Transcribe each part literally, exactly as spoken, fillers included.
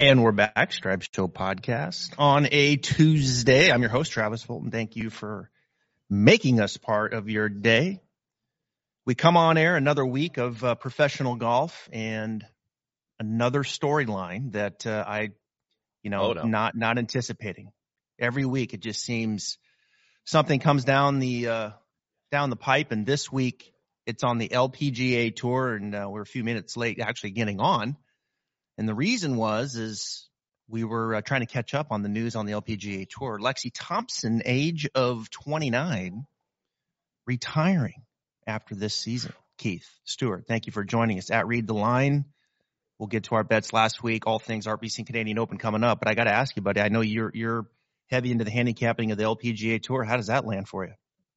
And we're back, Stripes Show podcast on a Tuesday. I'm your host, Travis Fulton. Thank you for making us part of your day. We come on air another week of uh, professional golf and another storyline that uh, I, you know, oh, no. not not anticipating. Every week it just seems something comes down the uh, down the pipe, and this week it's on the L P G A Tour, and uh, we're a few minutes late actually getting on. And the reason was, is we were uh, trying to catch up on the news on the L P G A Tour. Lexi Thompson, age of twenty-nine, retiring after this season. Keith Stewart, thank you for joining us at Read the Line. We'll get to our bets last week, all things R B C Canadian Open coming up. But I got to ask you, buddy, I know you're you're heavy into the handicapping of the L P G A Tour. How does that land for you?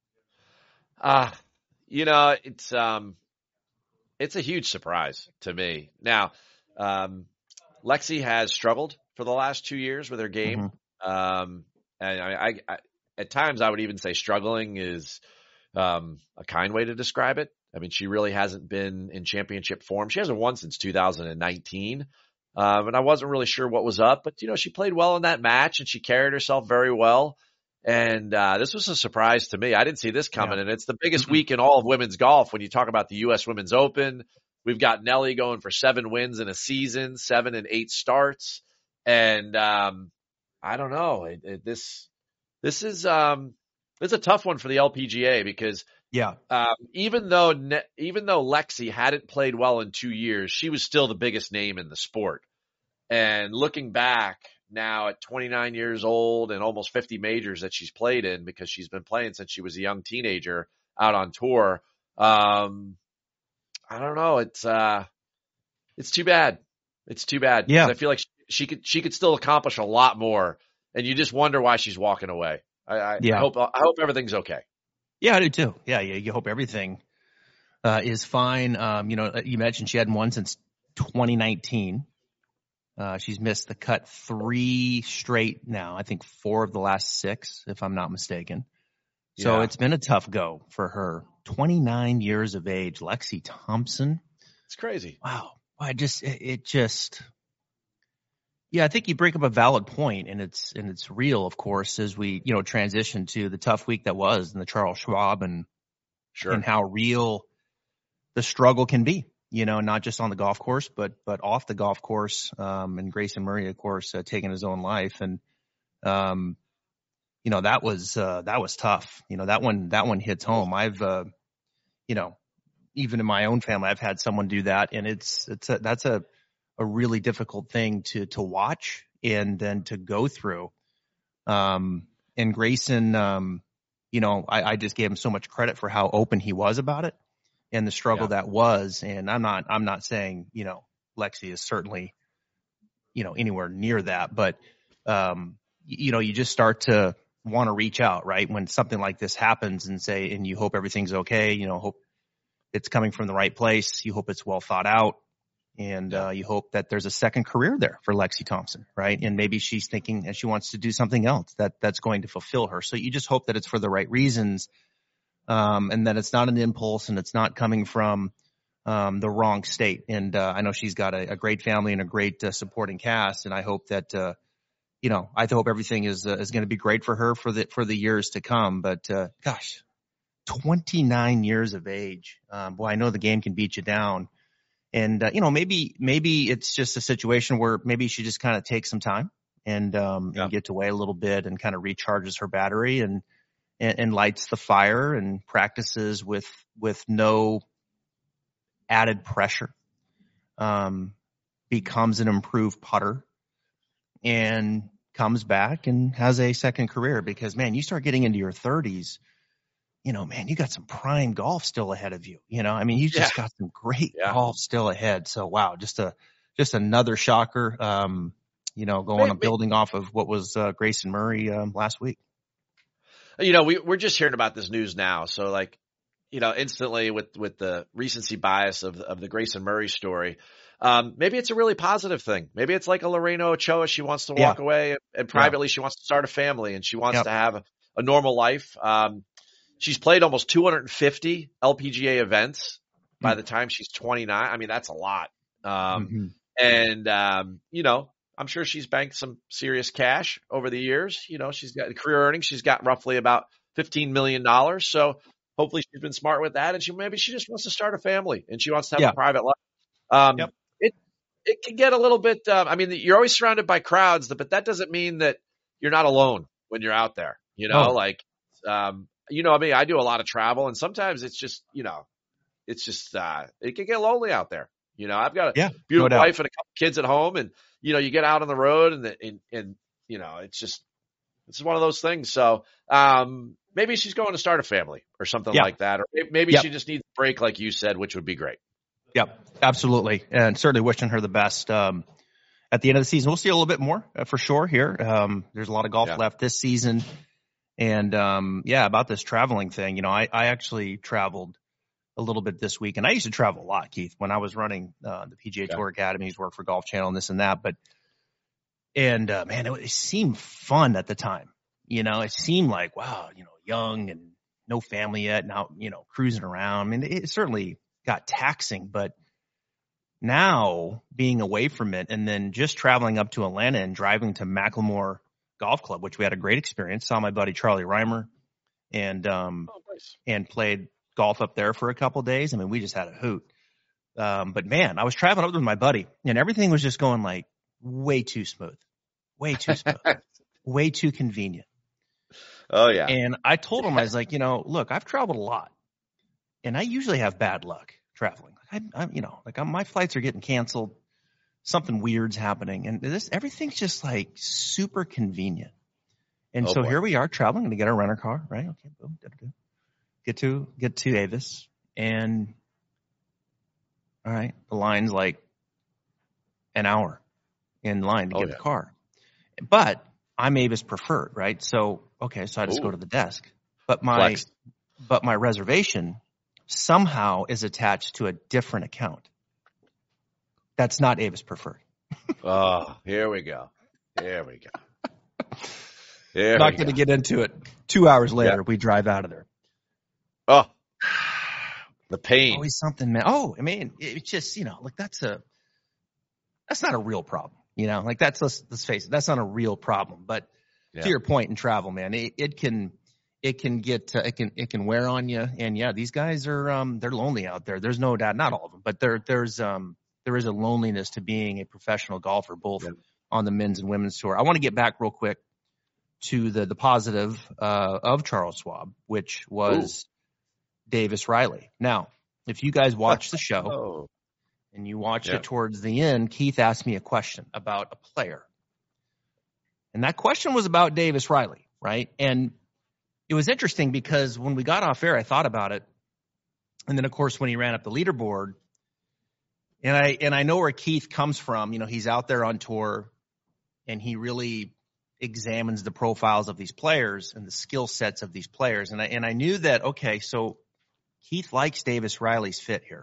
Uh, you know, it's um, it's a huge surprise to me. Now, Um, Lexi has struggled for the last two years with her game. Mm-hmm. Um, and I, I, I, at times I would even say struggling is, um, a kind way to describe it. I mean, she really hasn't been in championship form. She hasn't won since two thousand nineteen. Um, and I wasn't really sure what was up, but you know, she played well in that match and she carried herself very well. And, uh, this was a surprise to me. I didn't see this coming, yeah. And it's the biggest mm-hmm. week in all of women's golf when you talk about the U S Women's Open. We've got Nelly going for seven wins in a season, seven and eight starts. And, um, I don't know. It, it, this, this is, um, it's a tough one for the L P G A because, yeah, um, even though, ne- even though Lexi hadn't played well in two years, she was still the biggest name in the sport. And looking back now at twenty-nine years old and almost fifty majors that she's played in because she's been playing since she was a young teenager out on tour. Um, I don't know. It's, uh, it's too bad. It's too bad. Yeah. I feel like she, she could, she could still accomplish a lot more. And you just wonder why she's walking away. I, I, yeah. I hope, I hope everything's okay. Yeah, I do too. Yeah. Yeah. You hope everything, uh, is fine. Um, you know, you mentioned she hadn't won since twenty nineteen. Uh, she's missed the cut three straight now. I think four of the last six, if I'm not mistaken. So yeah. It's been a tough go for her. twenty-nine years of age, Lexi Thompson. It's crazy. Wow. I just, it, it just, yeah, I think you bring up a valid point, and it's, and it's real, of course, as we, you know, transition to the tough week that was and the Charles Schwab and, sure. and how real the struggle can be, you know, not just on the golf course, but, but off the golf course. Um, and Grayson Murray, of course, uh, taking his own life. And, um, you know, that was, uh, that was tough. You know, that one, that one hits home. I've, uh, you know, even in my own family, I've had someone do that, and it's, it's a, that's a, a really difficult thing to, to watch and then to go through. Um, and Grayson, um, you know, I, I just gave him so much credit for how open he was about it and the struggle yeah. that was. And I'm not, I'm not saying, you know, Lexi is certainly, you know, anywhere near that, but, um, you know, you just start to want to reach out, right? When something like this happens and say, and you hope everything's okay, you know, hope it's coming from the right place. You hope it's well thought out, and uh, you hope that there's a second career there for Lexi Thompson, right? And maybe she's thinking and she wants to do something else that that's going to fulfill her. So you just hope that it's for the right reasons, um, and that it's not an impulse and it's not coming from um, the wrong state. And uh, I know she's got a, a great family and a great uh, supporting cast, and I hope that, uh, you know, I hope everything is uh, is going to be great for her for the for the years to come. But uh, gosh, twenty-nine years of age, um, boy, I know the game can beat you down. And uh, you know, maybe maybe it's just a situation where maybe she just kind of takes some time and um, yeah. and gets away a little bit and kind of recharges her battery and, and and lights the fire and practices with with no added pressure. Um, becomes an improved putter and comes back and has a second career, because man, you start getting into your thirties, you know, man, you got some prime golf still ahead of you. You know, I mean, you just yeah. got some great yeah. golf still ahead. So wow, just a just another shocker. Um, you know, going maybe, building off of what was uh, Grayson Murray um, last week. You know, we we're just hearing about this news now, so like, you know, instantly with with the recency bias of of the Grayson Murray story. Um, maybe it's a really positive thing. Maybe it's like a Lorena Ochoa. She wants to walk yeah. away and, and privately yeah. she wants to start a family and she wants yep. to have a, a normal life. Um, she's played almost two hundred fifty L P G A events by mm. the time she's twenty-nine. I mean, that's a lot. Um, mm-hmm. and, um, you know, I'm sure she's banked some serious cash over the years. You know, she's got career earnings. She's got roughly about fifteen million dollars. So hopefully she's been smart with that. And she, maybe she just wants to start a family and she wants to have Yeah. a private life. Um, Yep. it, it can get a little bit, um, I mean, you're always surrounded by crowds, but that doesn't mean that you're not alone when you're out there, you know, Oh. like, um, you know, I mean, I do a lot of travel and sometimes it's just, you know, it's just, uh, it can get lonely out there. You know, I've got a Yeah, beautiful no doubt. wife and a couple kids at home and, you know, you get out on the road and, the, and, and, you know, it's just, it's one of those things. So, um, maybe she's going to start a family or something Yeah. like that. Or maybe Yep. she just needs a break, like you said, which would be great. Yep, absolutely. And certainly wishing her the best. Um, at the end of the season, we'll see a little bit more uh, for sure here. Um, there's a lot of golf Yeah. left this season. And, um, yeah, about this traveling thing, you know, I, I actually traveled a little bit this week, and I used to travel a lot, Keith, when I was running uh, the P G A Okay. Tour Academies, work for Golf Channel and this and that. But, and uh, man, it, it seemed fun at the time. You know, it seemed like, wow, you know, young and no family yet, now, you know, cruising around. I mean, it certainly got taxing, but now being away from it and then just traveling up to Atlanta and driving to Macklemore Golf Club, which we had a great experience, saw my buddy Charlie Reimer and, um, Oh, nice. and played golf up there for a couple of days. I mean, we just had a hoot. Um, but man, I was traveling up with my buddy and everything was just going like way too smooth, way too smooth, way too convenient. Oh yeah. And I told him, I was like, you know, look, I've traveled a lot and I usually have bad luck traveling. Like I, I'm, you know, like I'm, my flights are getting canceled. Something weird's happening. And this, everything's just like super convenient. And Oh, so boy. here we are traveling to get our rental car, right? Okay. Boom. Da-da-da. Get to, get to Avis and all right. The line's like an hour in line to Oh, get yeah. the car, but I'm Avis preferred, right? So, okay. So I just Ooh. go to the desk, but my, Flex. but my reservation somehow is attached to a different account. That's not Avis preferred. Oh, here we go. Here we go. Here Not we going to go. get into it. Two hours later, Yeah. we drive out of there. Oh, the pain. Always something, man. Oh, I mean, it's just, you know, like that's a, that's not a real problem. You know, like that's, let's, let's face it, that's not a real problem. But Yeah. to your point in travel, man, it, it can, it can get, uh, it can, it can wear on you. And yeah, these guys are, um, they're lonely out there. There's no doubt, not all of them, but there, there's, um, there is a loneliness to being a professional golfer, both Yeah. on the men's and women's tour. I want to get back real quick to the, the positive, uh, of Charles Schwab, which was Ooh. Davis Riley. Now, if you guys watch the show Oh. and you watched Yeah. it towards the end, Keith asked me a question about a player. And that question was about Davis Riley, right? And it was interesting because when we got off air, I thought about it. And then, of course, when he ran up the leaderboard, and I and I know where Keith comes from. You know, he's out there on tour, and he really examines the profiles of these players and the skill sets of these players. And I and I knew that, okay, so Keith likes Davis Riley's fit here.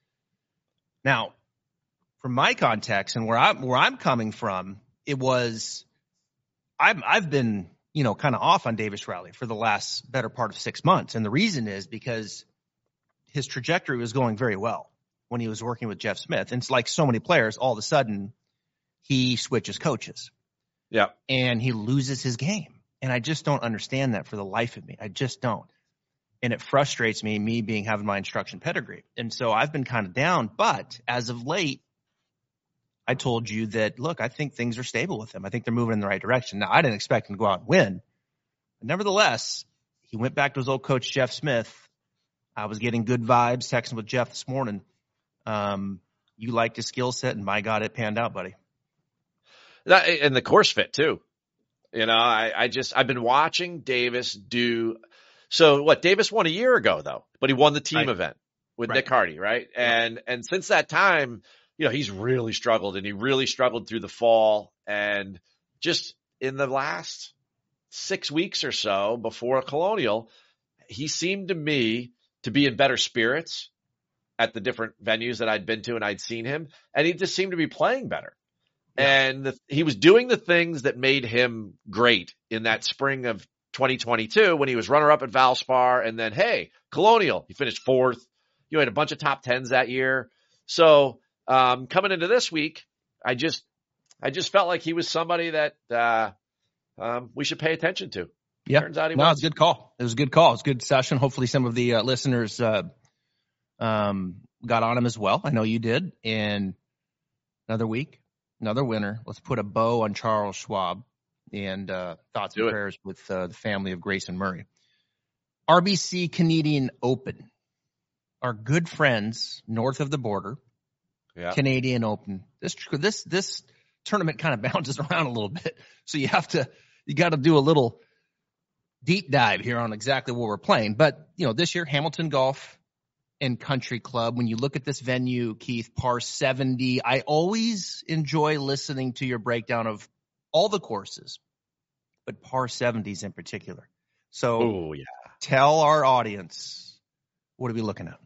Now, from my context and where I'm where I'm coming from, it was I've I've been, you know, kind of off on Davis Riley for the last better part of six months. And the reason is because his trajectory was going very well when he was working with Jeff Smith. And it's like so many players, all of a sudden he switches coaches. Yeah. And he loses his game. And I just don't understand that for the life of me. I just don't. And it frustrates me, me being having my instruction pedigree. And so I've been kind of down, but as of late, I told you that, look, I think things are stable with him. I think they're moving in the right direction. Now, I didn't expect him to go out and win. But nevertheless, he went back to his old coach, Jeff Smith. I was getting good vibes, texting with Jeff this morning. Um, you liked his skill set, and my God, it panned out, buddy. That, and the course fit too. You know, I, I just, I've been watching Davis do. So what, Davis won a year ago though, but he won the team Right. event with Right. Nick Hardy. Right. And, and since that time, you know, he's really struggled and he really struggled through the fall. And just in the last six weeks or so before Colonial, he seemed to me to be in better spirits at the different venues that I'd been to and I'd seen him. And he just seemed to be playing better. Yeah. And the, he was doing the things that made him great in that spring of twenty twenty-two when he was runner up at Valspar. And then, hey, Colonial, he finished fourth. You had a bunch of top tens that year. So um, coming into this week, I just, I just felt like he was somebody that uh, um, we should pay attention to. Yeah. Turns out he no, was. It's a good call. It was a good call. It's a good session. Hopefully some of the uh, listeners uh, um, got on him as well. I know you did. And another week, another winner. Let's put a bow on Charles Schwab. And uh, thoughts Do and it. prayers with uh, the family of Grayson Murray. R B C Canadian Open. Our good friends north of the border. Yeah. Canadian Open. This this this tournament kind of bounces around a little bit. So you have to you got to do a little deep dive here on exactly what we're playing. But, you know, this year, Hamilton Golf and Country Club, when you look at this venue, Keith, par seventy, I always enjoy listening to your breakdown of all the courses, but par seventies in particular. So Oh, yeah. tell our audience, what are we looking at?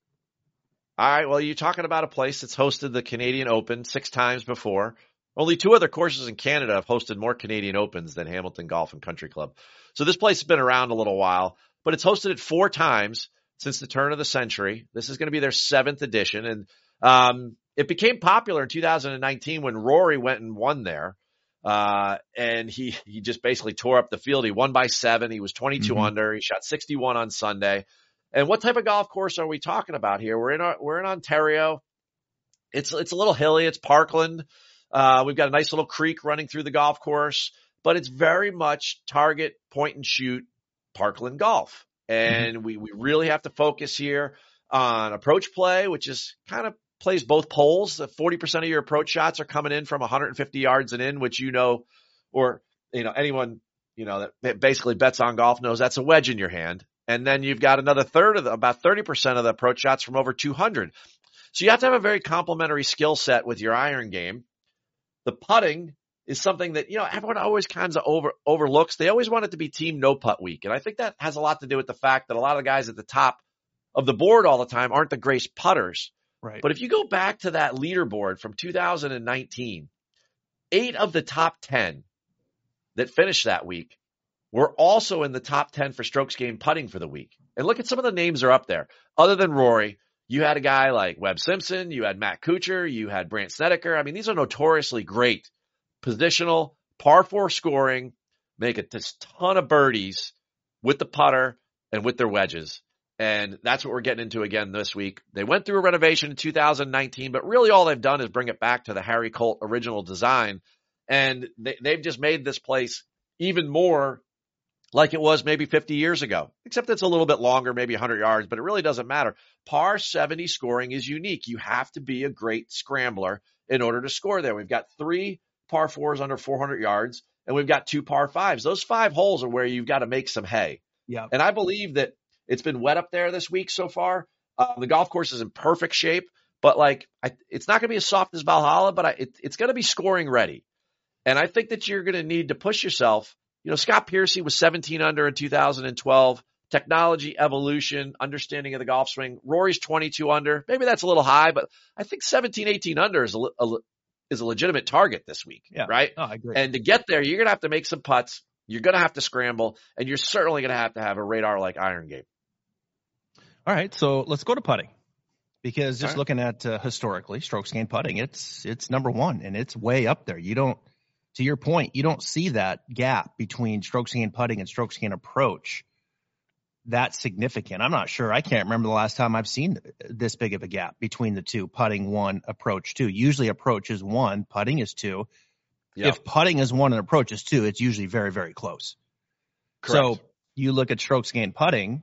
All right. Well, you're talking about a place that's hosted the Canadian Open six times before. Only two other courses in Canada have hosted more Canadian Opens than Hamilton Golf and Country Club. So this place has been around a little while, but it's hosted it four times since the turn of the century. This is going to be their seventh edition. And um, it became popular in two thousand nineteen when Rory went and won there. Uh, and he, he just basically tore up the field. He won by seven. He was twenty-two Mm-hmm. under. He shot sixty-one on Sunday. And what type of golf course are we talking about here? We're in, our, we're in Ontario. It's, it's a little hilly. It's Parkland. Uh, we've got a nice little creek running through the golf course, but it's very much target, point and shoot Parkland golf. And mm-hmm. we, we really have to focus here on approach play, which is kind of plays both poles. forty percent of your approach shots are coming in from one hundred fifty yards and in, which, you know, or, you know, anyone, you know, that basically bets on golf knows that's a wedge in your hand. And then you've got another third of the, about thirty percent of the approach shots from over two hundred. So you have to have a very complementary skill set with your iron game. The putting is something that, you know, everyone always kind of over, overlooks. They always want it to be team no putt week. And I think that has a lot to do with the fact that a lot of the guys at the top of the board all the time aren't the greatest putters. Right. But if you go back to that leaderboard from two thousand nineteen, eight of the top ten that finished that week were also in the top ten for strokes gained putting for the week. And look at some of the names that are up there. Other than Rory, you had a guy like Webb Simpson, you had Matt Kuchar, you had Brandt Snedeker. I mean, these are notoriously great positional, par four scoring, make a ton of birdies with the putter and with their wedges. And that's what we're getting into again this week. They went through a renovation in two thousand nineteen, but really all they've done is bring it back to the Harry Colt original design. And they, they've just made this place even more like it was maybe fifty years ago, except it's a little bit longer, maybe one hundred yards, but it really doesn't matter. Par seventy scoring is unique. You have to be a great scrambler in order to score there. We've got three par fours under four hundred yards, and we've got two par fives. Those five holes are where you've got to make some hay. Yeah. And I believe that it's been wet up there this week so far. Uh, the golf course is in perfect shape, but like I, it's not going to be as soft as Valhalla, but I, it, it's going to be scoring ready. And I think that you're going to need to push yourself. You know, Scott Piercy was seventeen under in two thousand twelve. Technology, evolution, understanding of the golf swing. Rory's twenty-two under. Maybe that's a little high, but I think seventeen, eighteen under is a, a, is a legitimate target this week, yeah. right? Oh, I agree. And to get there, you're going to have to make some putts. You're going to have to scramble, and you're certainly going to have to have a radar-like iron game. All right, so let's go to putting, because just right. looking at uh, historically strokes gained putting, it's it's number one, and it's way up there. You don't, to your point, you don't see that gap between strokes gained putting and strokes gained approach that significant. I'm not sure. I can't remember the last time I've seen this big of a gap between the two. Putting one, approach two. Usually approach is one, putting is two. Yep. If putting is one and approach is two, it's usually very, very close. Correct. So you look at strokes gained putting.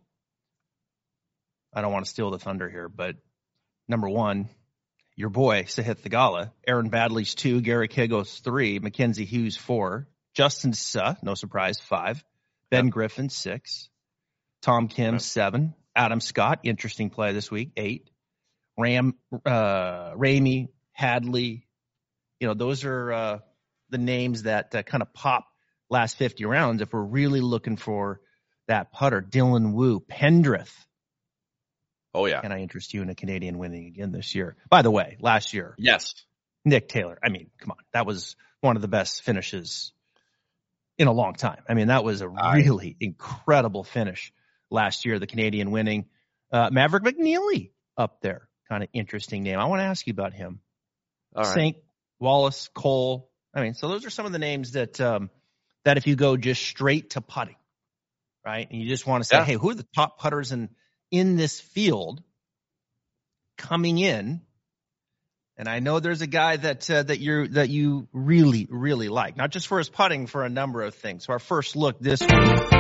I don't want to steal the thunder here, but number one, your boy, Sahith Theegala, Aaron Baddeley's two, Garrick Higos three, Mackenzie Hughes four, Justin Suh, no surprise, five, Ben yep. Griffin six, Tom Kim yep. seven, Adam Scott, interesting play this week, eight, Ram, uh, Ramey, Hadley, you know, those are uh, the names that uh, kind of pop last fifty rounds if we're really looking for that putter. Dylan Wu, Pendrith. Oh, yeah. Can I interest you in a Canadian winning again this year? By the way, last year. Yes. Nick Taylor. I mean, come on. That was one of the best finishes in a long time. I mean, that was a really I... incredible finish last year, the Canadian winning. Uh, Maverick McNeely up there. Kind of interesting name. I want to ask you about him. All right. Saint, Wallace, Cole, I mean, so those are some of the names that um, that if you go just straight to putting, right, and you just want to say, Yeah. hey, who are the top putters in in this field coming in? And I know there's a guy that uh, that you that you really really like, not just for his putting, for a number of things. So our first look this week.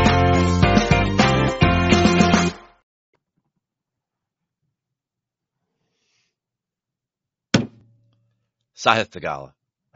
Sahith Theegala.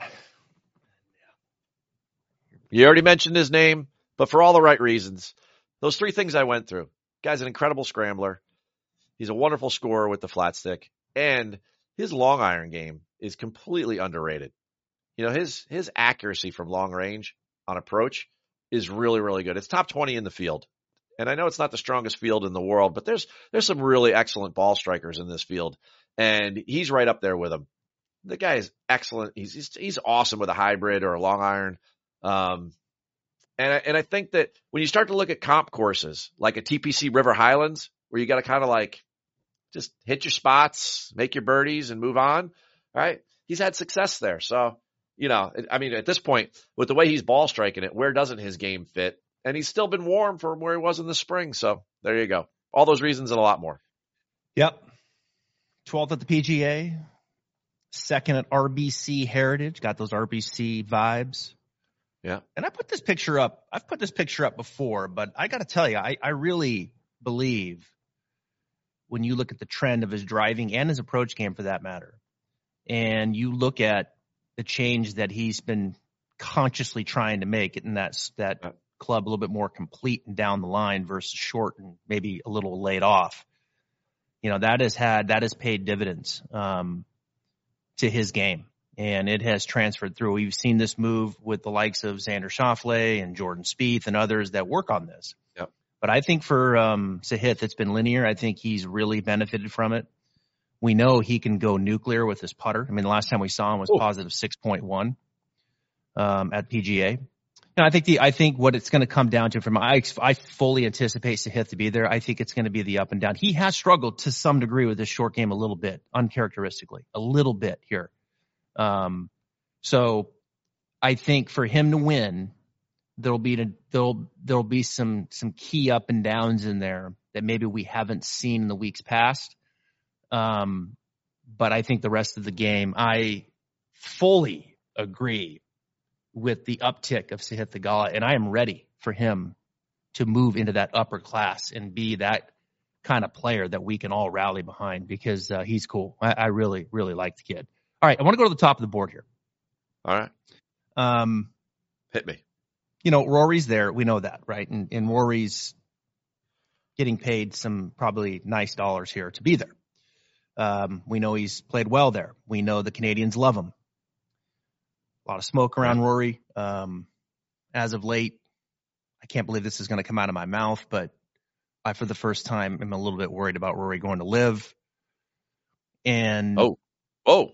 You already mentioned his name, but for all the right reasons. Those three things I went through. Guy's an incredible scrambler. He's a wonderful scorer with the flat stick, and his long iron game is completely underrated. You know, his his accuracy from long range on approach is really, really good. It's top twenty in the field. And I know it's not the strongest field in the world, but there's there's some really excellent ball strikers in this field, and he's right up there with them. The guy is excellent. He's he's, he's awesome with a hybrid or a long iron. Um, and I, and I think that when you start to look at comp courses like a T P C River Highlands, where you got to kind of like just hit your spots, make your birdies, and move on, right? He's had success there. So, you know, I mean, at this point, with the way he's ball striking it, where doesn't his game fit? And he's still been warm from where he was in the spring. So there you go. All those reasons and a lot more. Yep. twelfth at the P G A. Second at R B C Heritage. Got those R B C vibes. Yeah. And I put this picture up. I've put this picture up before, but I got to tell you, I, I really believe when you look at the trend of his driving and his approach game for that matter, and you look at the change that he's been consciously trying to make in that, that Yeah. club a little bit more complete and down the line versus short and maybe a little laid off, you know, that has had, that has paid dividends um, to his game. And it has transferred through. We've seen this move with the likes of Xander Schauffele and Jordan Spieth and others that work on this. Yep. But I think for um, Sahith, it's been linear. I think he's really benefited from it. We know he can go nuclear with his putter. I mean, the last time we saw him was Ooh. positive six point one um, at P G A. And I think the I think what it's going to come down to from I I fully anticipate Sahith to be there. I think it's going to be the up and down. He has struggled to some degree with his short game a little bit, uncharacteristically, a little bit here. Um, so I think for him to win, there'll be there'll there'll be some some key up and downs in there that maybe we haven't seen in the weeks past. Um, but I think the rest of the game, I fully agree with the uptick of Sahith Theegala, and I am ready for him to move into that upper class and be that kind of player that we can all rally behind because uh, he's cool. I, I really, really like the kid. All right, I want to go to the top of the board here. All right. Um, Hit me. You know, Rory's there. We know that, right? And, and Rory's getting paid some probably nice dollars here to be there. Um, we know he's played well there. We know the Canadians love him. A lot of smoke around Rory. Um, as of late, I can't believe this is going to come out of my mouth, but I, for the first time, am a little bit worried about Rory going to live. And Oh, oh,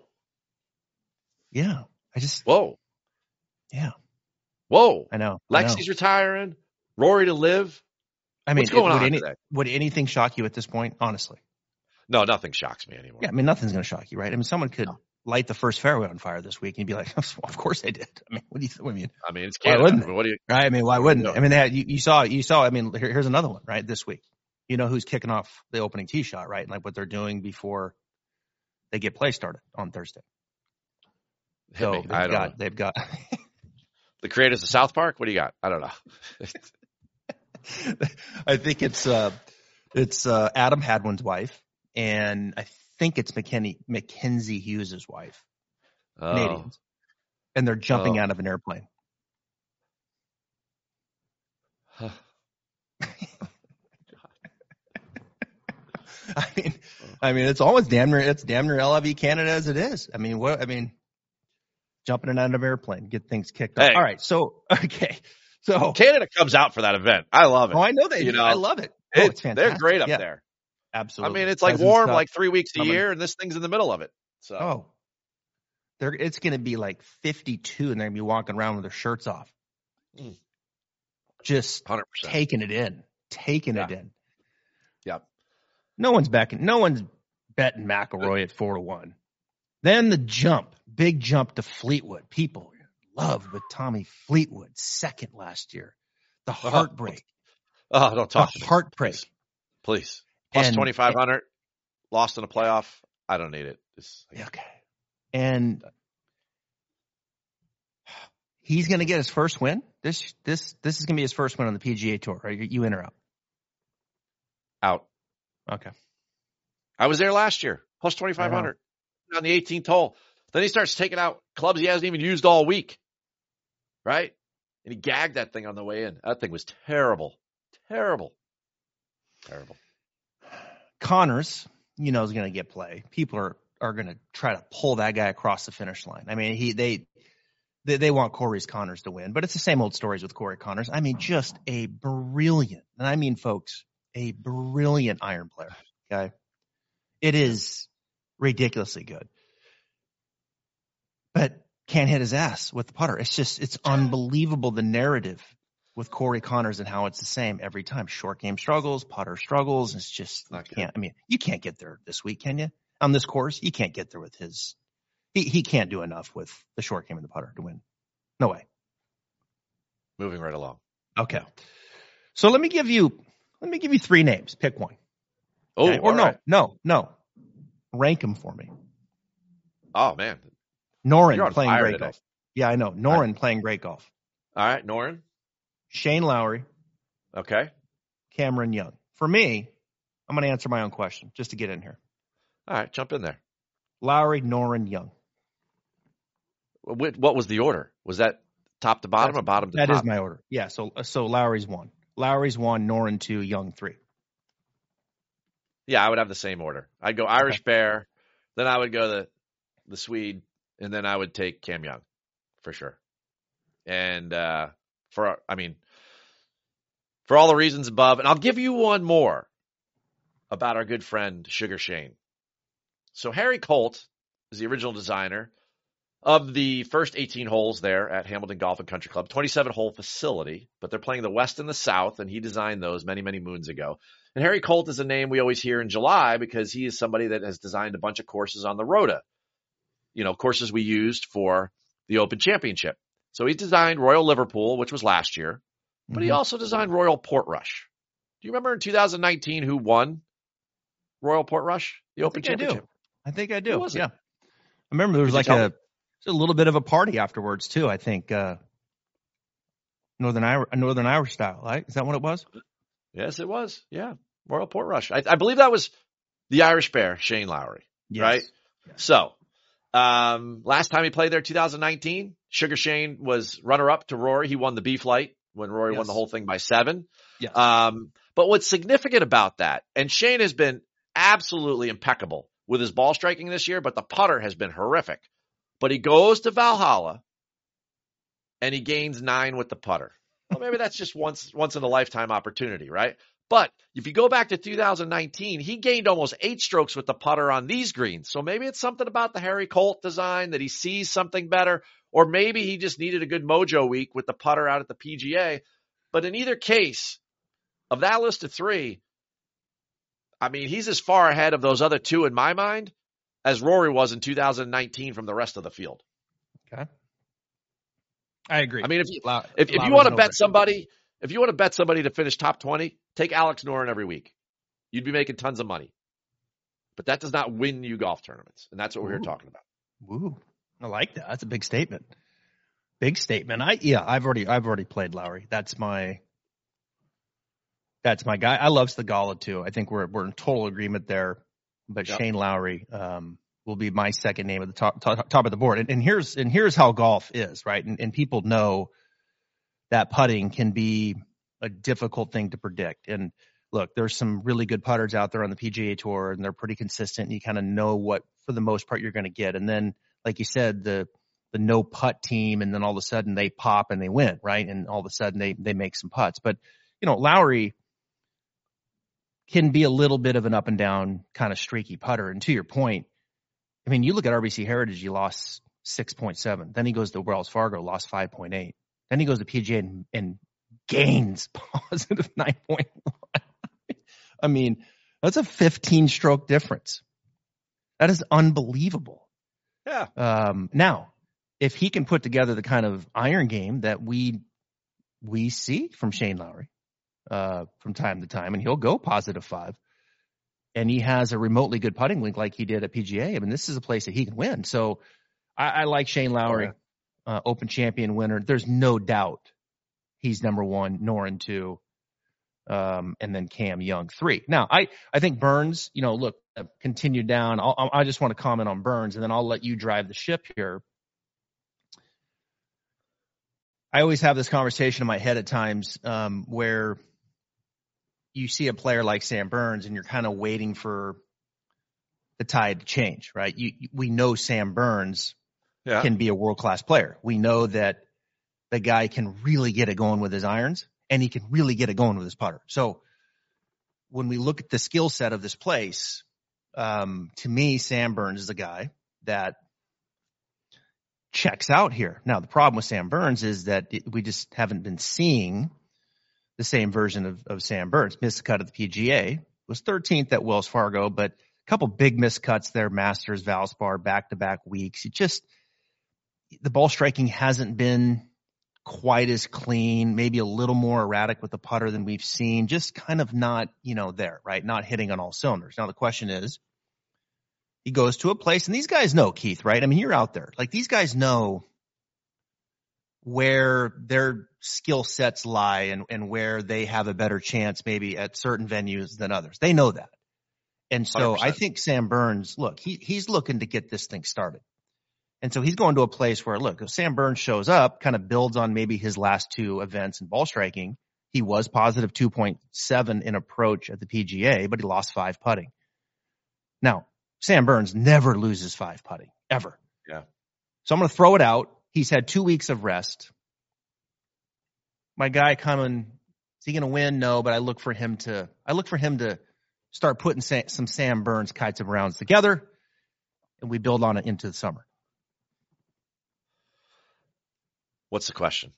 yeah, I just, whoa, yeah, whoa. I know. I know. Lexi's retiring. Rory to live. I mean, What's going it, would on any, today? would anything shock you at this point? Honestly. No, nothing shocks me anymore. Yeah, I mean, nothing's going to shock you, right? I mean, someone could No. light the first fairway on fire this week and you'd be like, of course they did. I mean, what do you, what do you mean? I mean, it's Why Canada. wouldn't I mean, what do you? Right? I mean, why wouldn't No. I mean, they had, you, you saw, you saw, I mean, here, here's another one, right? This week, you know, who's kicking off the opening tee shot, right? And like what they're doing before they get play started on Thursday. Hit So me. they've I don't got, know. they've got, The creators of South Park. What do you got? I don't know. I think it's, uh, it's, uh, Adam Hadwin's wife. And I think it's McKinney, Mackenzie Hughes' wife, Oh. Canadians. And they're jumping Oh. out of an airplane. I mean, I mean, it's almost damn near, it's damn near L I V Canada as it is. I mean, what, I mean, jumping in out of an airplane, get things kicked off. Hey. All right. So, okay. So, Canada comes out for that event. I love it. oh, I know they You do. know, I love it. Oh, It's- it's fantastic. they're great up Yeah, there. absolutely. I mean, it's like President's warm Cup. like three weeks a coming. year, and this thing's in the middle of it. So Oh, they're, it's going to be like fifty-two and they're going to be walking around with their shirts off. Mm. Just one hundred percent. taking it in, taking Yeah. it in. Yep. No one's backing. No one's betting McIlroy at four to one. Then the jump, big jump to Fleetwood. People love with Tommy Fleetwood, second last year. The heartbreak. Oh, oh don't talk the to me. heartbreak. Please. Please. Plus and, twenty-five hundred, lost in a playoff. I don't need it. It's, okay. And he's going to get his first win. This this this is going to be his first win on the P G A Tour, right? You in or out? Out. Okay. I was there last year, plus twenty-five hundred on the eighteenth hole. Then he starts taking out clubs he hasn't even used all week, right? And he gagged that thing on the way in. That thing was terrible, terrible, terrible. Connors, you know, is going to get play. People are, are going to try to pull that guy across the finish line. I mean, he they, they they want Corey's Connors to win, but it's the same old stories with Corey Connors. I mean, just a brilliant, and I mean, folks, a brilliant iron player. Okay, it is ridiculously good, but can't hit his ass with the putter. It's just, it's unbelievable the narrative with Corey Connors and how it's the same every time. Short game struggles, putter struggles. It's just, you can't, I mean, you can't get there this week, can you? On this course, you can't get there with his, he, he can't do enough with the short game and the putter to win. No way. Moving right along. Okay. So let me give you, let me give you three names. Pick one. Oh, okay? Or no, right. no, no. Rank them for me. Oh, man. Noren playing great today. golf. Yeah, I know. Noren right. playing great golf. All right, Noren. Shane Lowry. Okay. Cameron Young. For me, I'm going to answer my own question just to get in here. All right, jump in there. Lowry, Noren, Young. What was the order? Was that top to bottom That's, or bottom to that top? That is my order. Yeah, so so Lowry's one. Lowry's one, Noren two, Young three. Yeah, I would have the same order. I'd go Irish okay. Bear, then I would go the the Swede, and then I would take Cam Young for sure. And uh, for, I mean, for all the reasons above, and I'll give you one more about our good friend Sugar Shane. So Harry Colt is the original designer of the first eighteen holes there at Hamilton Golf and Country Club, twenty-seven hole facility, but they're playing the West and the South, and he designed those many, many moons ago. And Harry Colt is a name we always hear in July because he is somebody that has designed a bunch of courses on the Rota, you know, courses we used for the Open Championship. So he designed Royal Liverpool, which was last year, but mm-hmm. he also designed Royal Portrush. Do you remember in two thousand nineteen who won Royal Portrush, the I Open think Championship? I, do. I think I do. Who was it? Yeah. I remember there was Could like a, a little bit of a party afterwards too. I think uh, Northern Irish, Northern Irish style, right? Is that what it was? Yes, it was. Yeah, Royal Portrush. I, I believe that was the Irish Bear, Shane Lowry, yes. right? Yes. So um, last time he played there, two thousand nineteen, Sugar Shane was runner-up to Rory. He won the B flight when Rory yes. won the whole thing by seven. Yes. Um, but what's significant about that, and Shane has been absolutely impeccable with his ball striking this year, but the putter has been horrific. But he goes to Valhalla and he gains nine with the putter. Well, maybe that's just once once in a lifetime opportunity, right? But if you go back to two thousand nineteen, he gained almost eight strokes with the putter on these greens. So maybe it's something about the Harry Colt design that he sees something better, or maybe he just needed a good mojo week with the putter out at the P G A. But in either case, of that list of three, I mean, he's as far ahead of those other two in my mind as Rory was in two thousand nineteen from the rest of the field. Okay. I agree. I mean, if you, Loud, if, if you want to bet somebody, if you want to bet somebody to finish top twenty, take Alex Noren every week. You'd be making tons of money. But that does not win you golf tournaments. And that's what we're here talking about. Woo. I like that. That's a big statement. Big statement. I, yeah, I've already, I've already played Lowry. That's my, that's my guy. I love Segala too. I think we're, we're in total agreement there, but yep. Shane Lowry, um, will be my second name at the top, top, top of the board. And, and here's, and here's how golf is, right? And, and people know that putting can be a difficult thing to predict. And look, there's some really good putters out there on the P G A Tour, and they're pretty consistent. And you kind of know what, for the most part, you're going to get. And then, like you said, the, the no putt team, and then all of a sudden they pop and they win, right? And all of a sudden they, they make some putts. But, you know, Lowry can be a little bit of an up and down kind of streaky putter. And to your point, I mean, you look at R B C Heritage, he lost six point seven. Then he goes to Wells Fargo, lost five point eight. Then he goes to P G A and, and gains positive nine point one. I mean, that's a fifteen stroke difference. That is unbelievable. Yeah. Um, now, if he can put together the kind of iron game that we we see from Shane Lowry uh, from time to time, and he'll go positive five, and he has a remotely good putting link like he did at P G A, I mean, this is a place that he can win. So I, I like Shane Lowry, Okay. uh, Open champion winner. There's no doubt he's number one, Noren two, um, and then Cam Young three. Now, I, I think Burns, you know, look, uh, continued down. I'll, I just want to comment on Burns, and then I'll let you drive the ship here. I always have this conversation in my head at times um, where you see a player like Sam Burns and you're kind of waiting for the tide to change, right? You, we know Sam Burns Yeah. can be a world-class player. We know that the guy can really get it going with his irons, and he can really get it going with his putter. So when we look at the skill set of this place, um, to me, Sam Burns is a guy that checks out here. Now, the problem with Sam Burns is that it, we just haven't been seeing the same version of, of Sam Burns. Missed the cut at the P G A, was thirteenth at Wells Fargo, but a couple big missed cuts there, Masters, Valspar, back-to-back weeks. It just, the ball striking hasn't been quite as clean, maybe a little more erratic with the putter than we've seen, just kind of not, you know, there, right? Not hitting on all cylinders. Now, the question is, he goes to a place, and these guys know, Keith, right? I mean, you're out there. Like, these guys know where their skill sets lie and, and where they have a better chance maybe at certain venues than others. They know that. And so one hundred percent. I think Sam Burns, look, he he's looking to get this thing started. And so he's going to a place where, look, if Sam Burns shows up, kind of builds on maybe his last two events in ball striking. He was positive two point seven in approach at the P G A, but he lost five putting. Now, Sam Burns never loses five putting, ever. Yeah. So I'm going to throw it out. He's had two weeks of rest. My guy coming, is he going to win? No, but I look for him to, I look for him to start putting sa- some Sam Burns kites of rounds together, and we build on it into the summer. What's the question?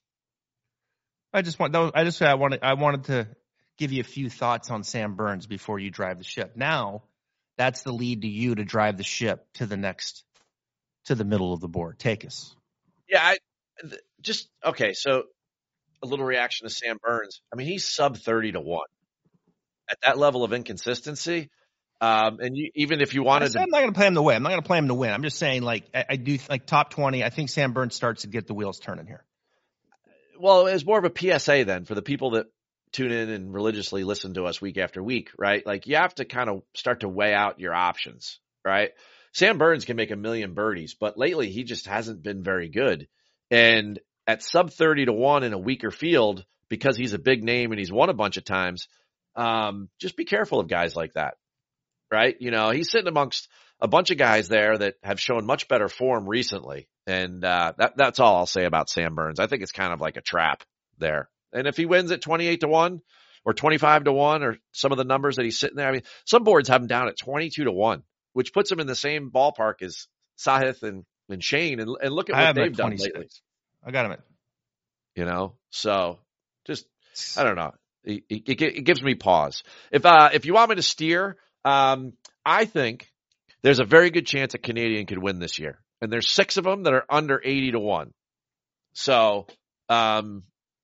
I just want, I just, I wanted, I wanted to give you a few thoughts on Sam Burns before you drive the ship. Now, that's the lead to you to drive the ship to the next, to the middle of the board. Take us. Yeah, I th- just okay. So a little reaction to Sam Burns. I mean, he's sub thirty to one at that level of inconsistency. Um, and you, even if you wanted I to, I'm not going to play him to win. I'm not going to play him to win. I'm just saying, like, I, I do like top twenty. I think Sam Burns starts to get the wheels turning here. well, it's more of a P S A then for the people that tune in and religiously listen to us week after week, right? Like you have to kind of start to weigh out your options, right? Sam Burns can make a million birdies, but lately he just hasn't been very good. And at sub thirty to one in a weaker field, because he's a big name and he's won a bunch of times, um, just be careful of guys like that, right? You know, he's sitting amongst a bunch of guys there that have shown much better form recently. And uh, that, that's all I'll say about Sam Burns. I think it's kind of like a trap there. And if he wins at twenty-eight to one or twenty-five to one or some of the numbers that he's sitting there, I mean, some boards have him down at twenty-two to one. Which puts him in the same ballpark as Sahith and, and Shane. And, and look at what they've done lately. I got him at. You know, so just, I don't know. It, it, it gives me pause. If, uh, if you want me to steer, um, I think there's a very good chance a Canadian could win this year. And there's six of them that are under eighty to one. So, um,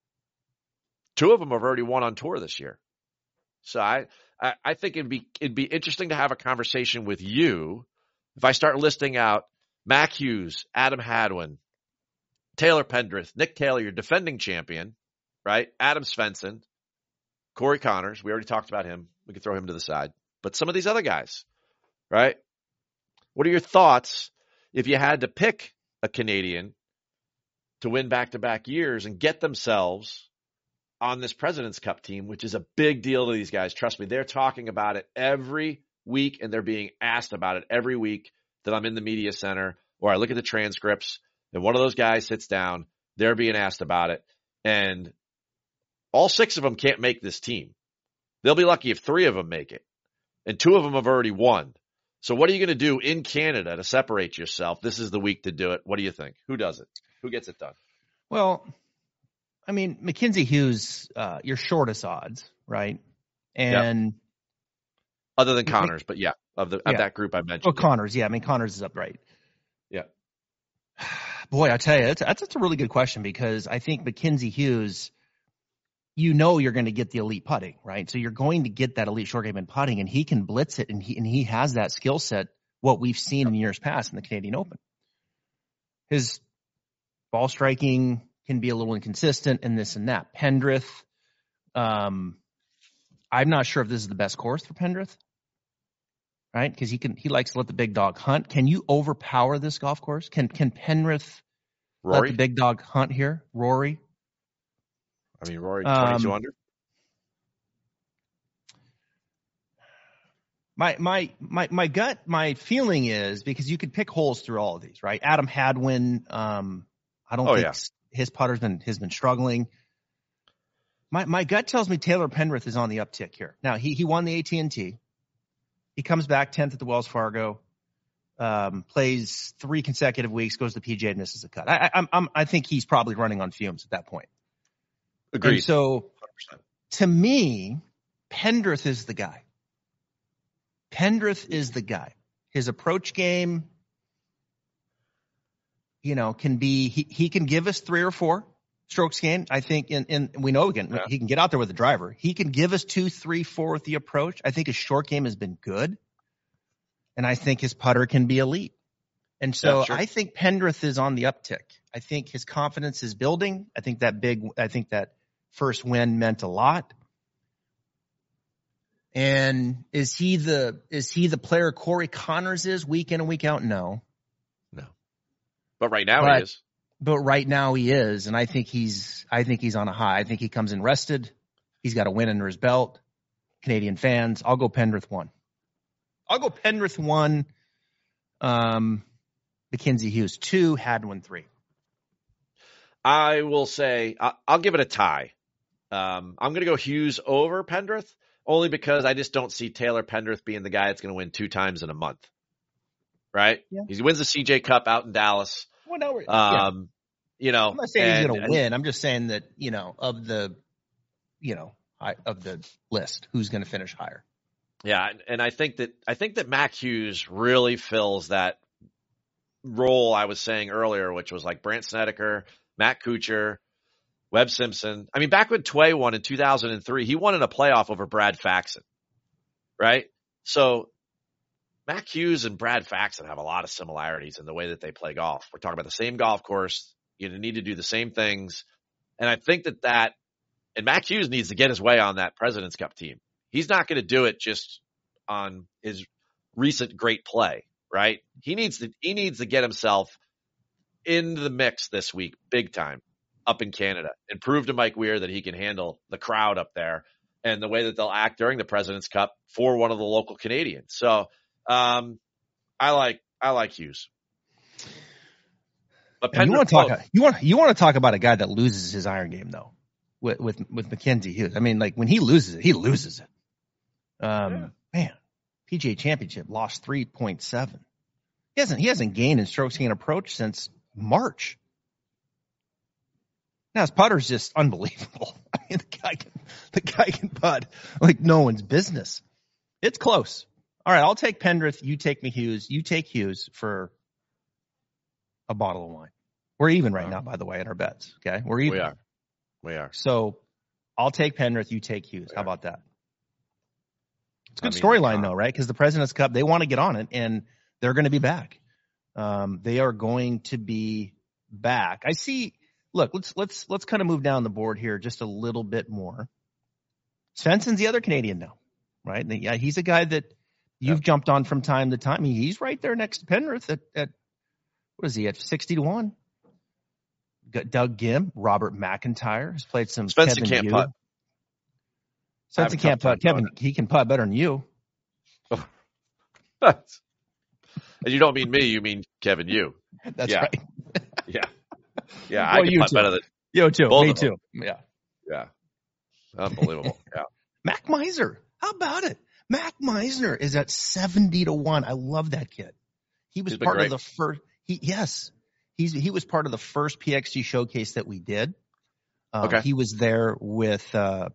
two of them have already won on tour this year. So I, I, I think it'd be it'd be interesting to have a conversation with you if I start listing out Mac Hughes, Adam Hadwin, Taylor Pendrith, Nick Taylor, your defending champion, right? Adam Svensson, Corey Connors. We already talked about him. We could throw him to the side. But some of these other guys, right? What are your thoughts if you had to pick a Canadian to win back-to-back years and get themselves on this President's Cup team, which is a big deal to these guys. Trust me, they're talking about it every week, and they're being asked about it every week that I'm in the media center or I look at the transcripts, and one of those guys sits down. They're being asked about it, and all six of them can't make this team. They'll be lucky if three of them make it, and two of them have already won. So what are you going to do in Canada to separate yourself? This is the week to do it. What do you think? Who does it? Who gets it done? Well, I mean, Mackenzie Hughes, uh, your shortest odds, right? And yep. Other than Connors, but yeah, of the of yeah. that group I mentioned. Oh, yeah. Connors, yeah. I mean, Connors is up, right? Yeah. Boy, I tell you, that's, that's, that's a really good question because I think Mackenzie Hughes, you know, you're going to get the elite putting, right? So you're going to get that elite short game in putting, and he can blitz it, and he and he has that skill set. What we've seen in years past in the Canadian Open, his ball striking can be a little inconsistent, and this and that. Pendrith, um, I'm not sure if this is the best course for Pendrith, right? Because he can he likes to let the big dog hunt. Can you overpower this golf course? Can can Pendrith Rory? let the big dog hunt here? Rory? I mean, Rory, twenty-two um, under. My my my my gut, my feeling is because you could pick holes through all of these, right? Adam Hadwin, um, I don't Oh, think yeah. his putter's been has been struggling. My my gut tells me Taylor Pendrith is on the uptick here. Now he he won the A T and T. He comes back tenth at the Wells Fargo, um, plays three consecutive weeks, goes to the P G A and misses a cut. I I I'm, I'm I think he's probably running on fumes at that point. Agreed. And so one hundred percent. to me, Pendrith is the guy. Pendrith is the guy. His approach game, you know, can be he, he can give us three or four strokes gained. I think, and in, in, we know again Yeah. he can get out there with the driver. He can give us two, three, four with the approach. I think his short game has been good, and I think his putter can be elite. And so Yeah, sure. I think Pendrith is on the uptick. I think his confidence is building. I think that big. I think that first win meant a lot. And is he the is he the player Corey Connors is week in and week out? No. No. But right now But- he is. But right now he is, and I think he's I think he's on a high. I think he comes in rested. He's got a win under his belt. Canadian fans, I'll go Pendrith one. I'll go Pendrith one. Um, Mackenzie Hughes two, Hadwin three. I will say I, I'll give it a tie. Um, I'm going to go Hughes over Pendrith only because I just don't see Taylor Pendrith being the guy that's going to win two times in a month. Right? Yeah. He wins the C J Cup out in Dallas. Well, no, yeah. Um, you know, I'm not saying he's and- going to win. I'm just saying that you know of the, you know, I, of the list, who's going to finish higher. Yeah, and, and I think that I think that Mac Hughes really fills that role I was saying earlier, which was like Brandt Snedeker, Matt Kuchar, Webb Simpson. I mean, back when Tway won in two thousand three, he won in a playoff over Brad Faxon, right? So Mac Hughes and Brad Faxon have a lot of similarities in the way that they play golf. We're talking about the same golf course. You need to do the same things. And I think that that, and Mac Hughes needs to get his way on that President's Cup team. He's not going to do it just on his recent great play, right? He needs to, he needs to get himself into the mix this week, big time, up in Canada, and prove to Mike Weir that he can handle the crowd up there and the way that they'll act during the President's Cup for one of the local Canadians. So, um, I like, I like Hughes. But And you Pendrith want to talk? both. You want you want to talk about a guy that loses his iron game though, with with with Mackenzie Hughes. I mean, like when he loses it, he loses it. Um, man, P G A Championship lost three point seven. He hasn't he hasn't gained in strokes gained approach since March. Now his putter's just unbelievable. I mean, the guy can the guy can putt like no one's business. It's close. All right, I'll take Pendrith. You take me Hughes. You take Hughes for a bottle of wine. We're even right now, by the way, in our bets. Okay, we're even. We are. We are. So I'll take Pendrith. You take Hughes. How about that? It's a good I mean, storyline, uh, though, right? Because the President's Cup, they want to get on it, and they're going to be back. Um, they are going to be back. I see. Look, let's let's let's kind of move down the board here just a little bit more. Svensson's the other Canadian now, right? And yeah, he's a guy that you've Yep. jumped on from time to time. He's right there next to Pendrith at, at what is he at sixty to one? Got Doug Gim, Robert McIntyre has played some. Svensson Kevin can't Yu. putt. I have a Svensson can't tough putt. time Kevin, he can putt better than you. And you don't mean me, you mean Kevin Yu. That's Yeah. right. Yeah. Yeah, Well, I can you putt too. better than You too. Both Me of them. too. Yeah. yeah. Unbelievable. Yeah. Mac Meisner. How about it? Mac Meisner is at seventy to one. I love that kid. He was He's been part great. of the first. He, yes. He's, he was part of the first P X G showcase that we did. Um, Okay. He was there with uh,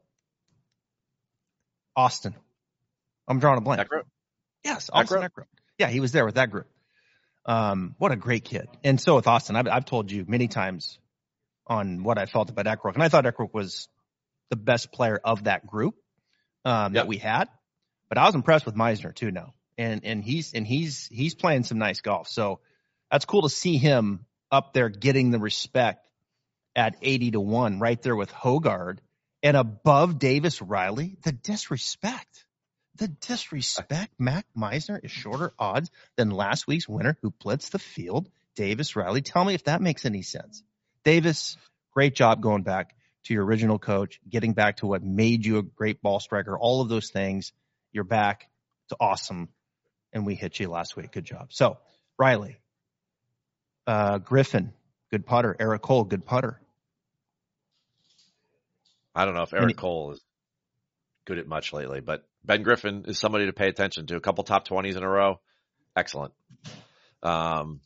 Austin. I'm drawing a blank. That group. Yes, That Austin group? Eckroat. Yeah, he was there with that group. Um, what a great kid. And so with Austin, I've, I've told you many times on what I felt about Eckrook. And I thought Eckrook was the best player of that group um, Yep. that we had. But I was impressed with Meisner too now. And and he's and he's he's playing some nice golf. So that's cool to see him up there getting the respect at eighty to one right there with Hogard and above Davis Riley. The disrespect. The disrespect. Mac Meisner is shorter odds than last week's winner who blitzed the field, Davis Riley. Tell me if that makes any sense. Davis, great job going back to your original coach, getting back to what made you a great ball striker, all of those things. You're back. It's awesome. And we hit you last week. Good job. So, Riley, uh, Griffin, good putter. Eric Cole, good putter. I don't know if Eric Cole is good at much lately, but Ben Griffin is somebody to pay attention to. A couple top twenties in a row. Excellent. Um,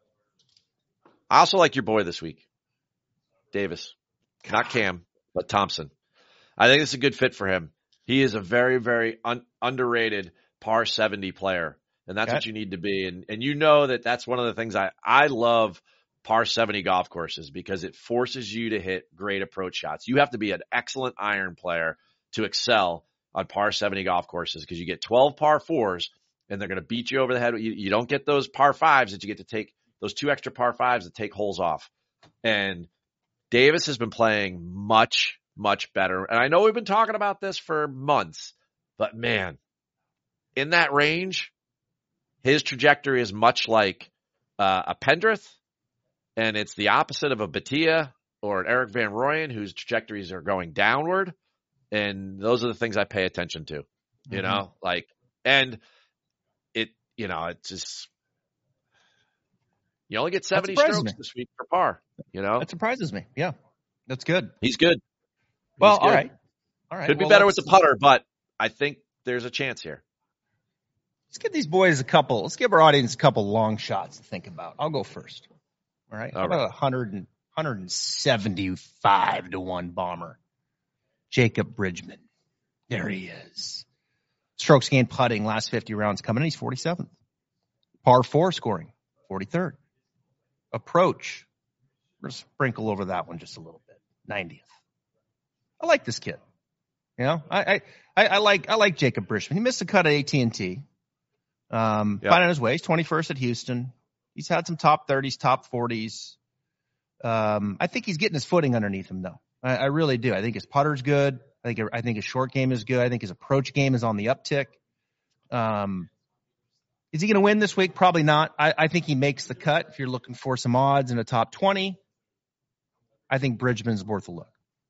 I also like your boy this week, Davis. Not Cam, but Thompson. I think it's a good fit for him. He is a very, very un- underrated par seventy player, and that's okay. what you need to be. And and you know that that's one of the things I, I love par seventy golf courses because it forces you to hit great approach shots. You have to be an excellent iron player to excel on par seventy golf courses because you get twelve par fours, and they're going to beat you over the head. You, you don't get those par fives that you get to take, those two extra par fives that take holes off. And Davis has been playing much, much better. And I know we've been talking about this for months, but man, in that range, his trajectory is much like uh, a Pendrith, and it's the opposite of a Batia or an Eric Van Rooyen, whose trajectories are going downward. And those are the things I pay attention to, you mm-hmm. know, like, and it, you know, it's just, you only get seventy strokes me. this week for par, you know? That surprises me. Yeah. That's good. He's good. Well, He's good. all right. All right. Could be well, better with the putter, but I think there's a chance here. Let's give these boys a couple, let's give our audience a couple long shots to think about. I'll go first. All right. All How right. about a hundred one seventy-five to one bomber? Jacob Bridgman. There he is. Strokes gained putting, last fifty rounds coming in. He's forty-seventh. Par four scoring, forty-third. Approach. We're going to sprinkle over that one just a little bit. ninetieth. I like this kid. You know, I I, I like I like Jacob Bridgman. He missed a cut at A T and T. Um, yep. Finding his way. He's twenty-first at Houston. He's had some top thirties, top forties. Um, I think he's getting his footing underneath him, though. I, I really do. I think his putter's good. I think I think his short game is good. I think his approach game is on the uptick. Um, is he going to win this week? Probably not. I, I think he makes the cut. If you're looking for some odds in the top twenty, I think Bridgman's worth a look.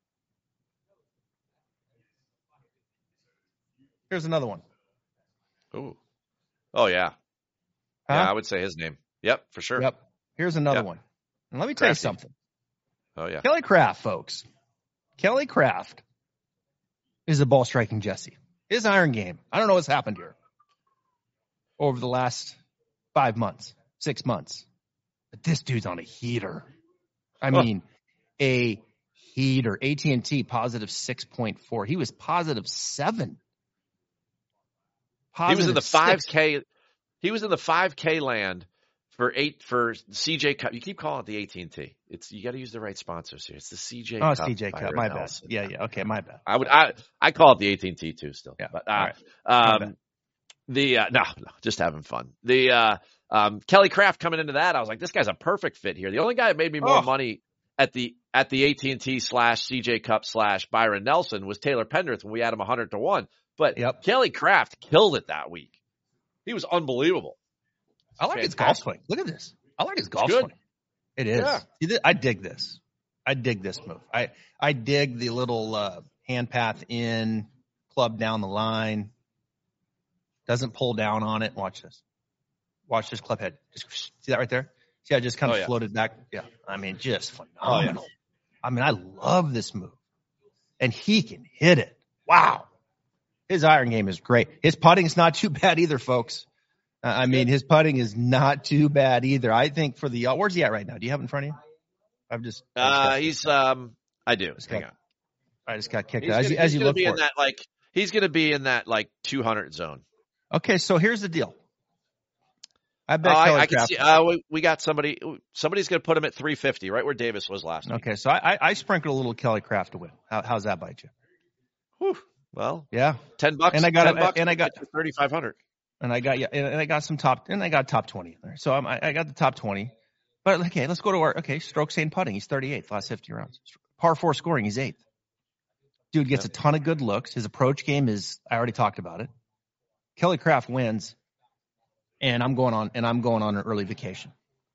Here's another one. Ooh. Oh, yeah. Huh? Yeah, I would say his name. Yep, for sure. Yep. Here's another yep. one. And let me tell Crafty. you something. Oh, yeah. Kelly Craft, folks. Kelly Craft is a ball striking Jesse. His iron game. I don't know what's happened here over the last five months, six months. But this dude's on a heater. I mean, oh. a heater. A T and T positive six point four. He was positive seven. Positive he was in the five K. He was in the five K land for eight for C J Cup. You keep calling it the A T and T. It's you got to use the right sponsors here. It's the C J oh, Cup. Oh, C J Cup. My bad. Yeah, yeah. Okay, my bad. I would. I I call it the A T and T too. Still. Yeah. But uh, right. um, the uh, no, no, just having fun. The uh, um, Kelly Craft coming into that, I was like, this guy's a perfect fit here. The only guy that made me more oh. money at the at the A T and T slash C J Cup slash Byron Nelson was Taylor Pendrith when we had him a hundred to one. But yep. Kelly Craft killed it that week. He was unbelievable. I like his golf swing. Look at this. I like his golf good. swing. It is. Yeah. See, I dig this. I dig this move. I, I dig the little uh, hand path in, club down the line. Doesn't pull down on it. Watch this. Watch this club head. Just, see that right there? See, I just kind of oh, yeah. floated back. Yeah. I mean, just phenomenal. Oh, yeah. I mean, I love this move. And he can hit it. Wow. His iron game is great. His putting is not too bad either, folks. Uh, I mean, his putting is not too bad either. I think for the uh, – where's he at right now? Do you have it in front of you? I've just – uh, He's – um, I do. Just Hang got, on. I just got kicked he's out. As gonna, you, as you look be for in it. That, like, he's going to be in that, like, two hundred zone. Okay, so here's the deal. I bet oh, Kelly I, I can Craft. see. Uh, we, we got somebody. Somebody's going to put him at three fifty, right where Davis was last week. Okay, so I, I, I sprinkled a little Kelly Craft to win. How, how's that bite you? Whew. Well, yeah, ten bucks. And I got ten a, bucks. and I got thirty five hundred. And I got yeah, and I got some top, and I got top twenty in there. So I'm, I, I got the top twenty. But okay, let's go to our okay. Strokes and putting. He's thirty-eighth last fifty rounds. Par four scoring. He's eighth. Dude gets a ton of good looks. His approach game is. I already talked about it. Kelly Craft wins, and I'm going on. And I'm going on an early vacation.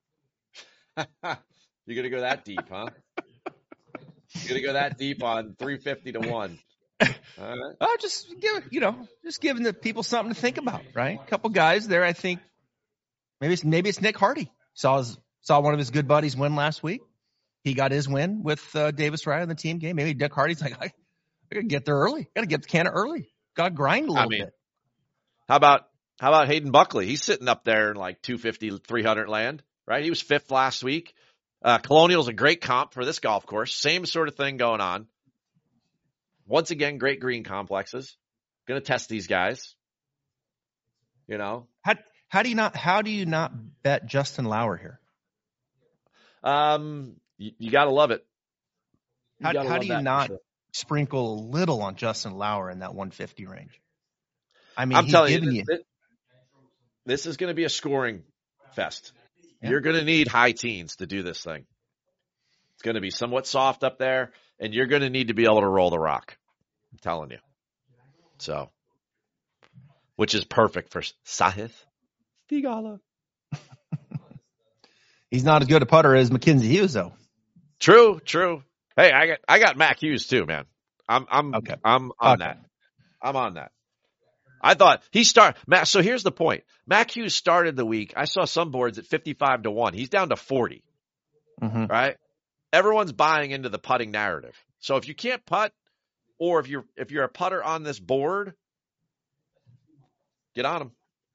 You're gonna go that deep, huh? You're gonna go that deep on three fifty to one. All right. Oh, just give you know, just giving the people something to think about, right? A couple guys there. I think maybe it's maybe it's Nick Hardy. Saw his, saw one of his good buddies win last week. He got his win with uh, Davis Riley in the team game. Maybe Nick Hardy's like, I, I gotta get there early. Gotta get the can early. Gotta grind a little I mean, bit. How about how about Hayden Buckley? He's sitting up there in like two fifty, three hundred land, right? He was fifth last week. Uh, Colonial's a great comp for this golf course. Same sort of thing going on. Once again, great green complexes. Going to test these guys. You know, how how do you not how do you not bet Justin Lauer here? Um, you, you got to love it. You how how love do you that not sure. sprinkle a little on Justin Lauer in that one fifty range? I mean, I'm he's telling giving you, this, you. this is going to be a scoring fest. Yeah. You're going to need high teens to do this thing. It's going to be somewhat soft up there, and you're going to need to be able to roll the rock. I'm telling you. So, which is perfect for Sahith Theegala. He's not as good a putter as Mackenzie Hughes, though. True, true. Hey, I got I got Mac Hughes too, man. I'm I'm okay. I'm on okay. that. I'm on that. I thought he start Matt. So here's the point. Mac Hughes started the week. I saw some boards at fifty-five to one. He's down to forty. Mm-hmm. Right? Everyone's buying into the putting narrative. So if you can't putt, or if you're if you're a putter on this board, get on him.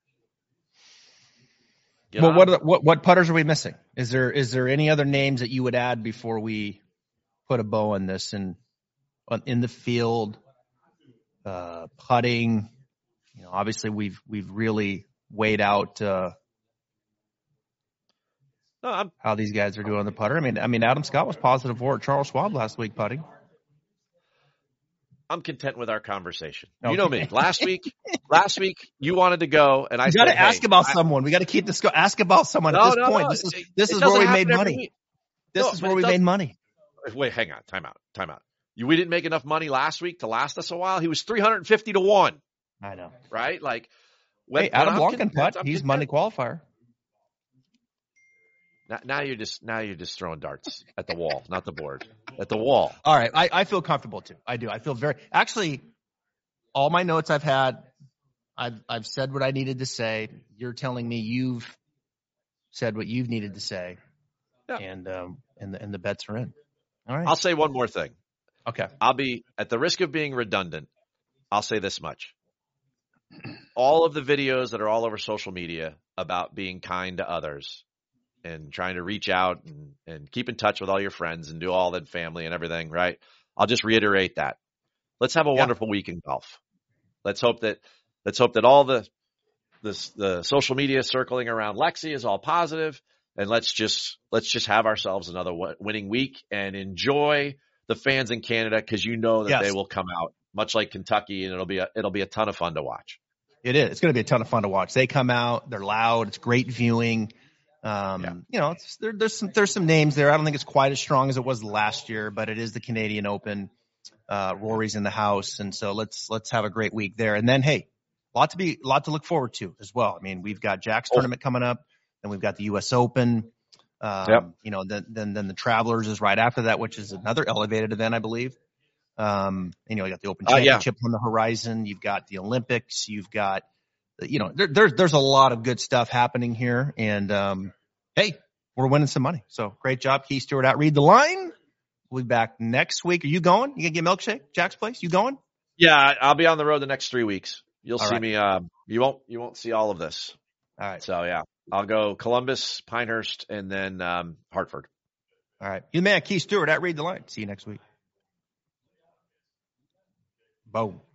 Get well, on what, him. are the, what what putters are we missing? Is there is there any other names that you would add before we put a bow on this? And in the field, uh, putting. You know, obviously we've we've really weighed out uh, no, I'm, how these guys are doing on the putter. I mean, I mean, Adam Scott was positive for Charles Schwab last week putting. I'm content with our conversation. Okay. You know me. Last week, last week you wanted to go, and I you said, got to ask hey, about I, somme. We got to keep this. Go, ask about someone no, at this no, point. no. This is It, this it is where we made money. Week. This no, is where we made money. Wait, hang on. Time out. Time out. You, we didn't make enough money last week to last us a while. He was three hundred fifty to one. I know. Right? Like, when, hey, Adam when Blanc can putt. He's content. Monday qualifier. Now, now you're just now you're just throwing darts at the wall, not the board. At the wall. All right. I, I feel comfortable too. I do. I feel very actually all my notes I've had, I've I've said what I needed to say. You're telling me you've said what you've needed to say. Yeah. And um and the and the bets are in. All right. I'll say one more thing. Okay. I'll be at the risk of being redundant. I'll say this much. All of the videos that are all over social media about being kind to others and trying to reach out and, and keep in touch with all your friends and do all that family and everything, right? I'll just reiterate that. Let's have a yeah. wonderful week in golf. Let's hope that let's hope that all the the the social media circling around Lexi is all positive, and let's just let's just have ourselves another w- winning week and enjoy the fans in Canada, because you know that yes. they will come out much like Kentucky, and it'll be a, it'll be a ton of fun to watch. It is. It's going to be a ton of fun to watch. They come out. They're loud. It's great viewing. Um, yeah. You know, it's, there, there's some there's some names there. I don't think it's quite as strong as it was last year, but it is the Canadian Open. Uh, Rory's in the house, and so let's let's have a great week there. And then, hey, a lot to be a lot to look forward to as well. I mean, we've got Jack's oh. tournament coming up, and we've got the U S Open. Um, yep. You know, then then then the Travelers is right after that, which is another elevated event, I believe. Um, and, you know, you got the Open Championship uh, yeah. on the horizon. You've got the Olympics. You've got, you know, there, there's there's a lot of good stuff happening here. And um, hey, we're winning some money. So great job, Keith Stewart. Out read the line. We'll be back next week. Are you going? You gonna get milkshake, Jack's place? You going? Yeah, I'll be on the road the next three weeks. You'll all see right. me. Uh, you won't you won't see all of this. All right. So yeah, I'll go Columbus, Pinehurst, and then um, Hartford. All right. You the man, Keith Stewart. At read the line. See you next week. Boom.